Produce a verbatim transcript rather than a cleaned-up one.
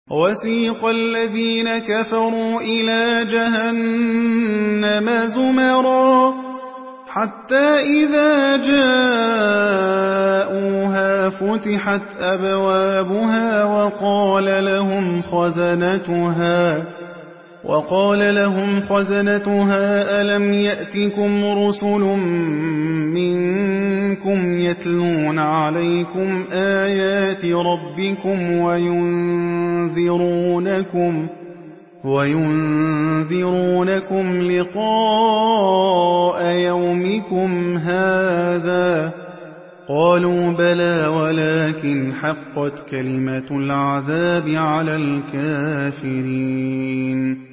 وَسِيقَ الَّذِينَ كَفَرُوا إِلَىٰ جَهَنَّمَ زُمَرًا حَتَّىٰ إِذَا جَاءُوهَا فُتِحَتْ أَبْوَابُهَا وَقَالَ لَهُمْ خَزَنَتُهَا وقال لهم خزنتها ألم يأتكم رسل منكم يتلون عليكم آيات ربكم وينذرونكم, وينذرونكم لقاء يومكم هذا قالوا بلى ولكن حقت كلمة العذاب على الكافرين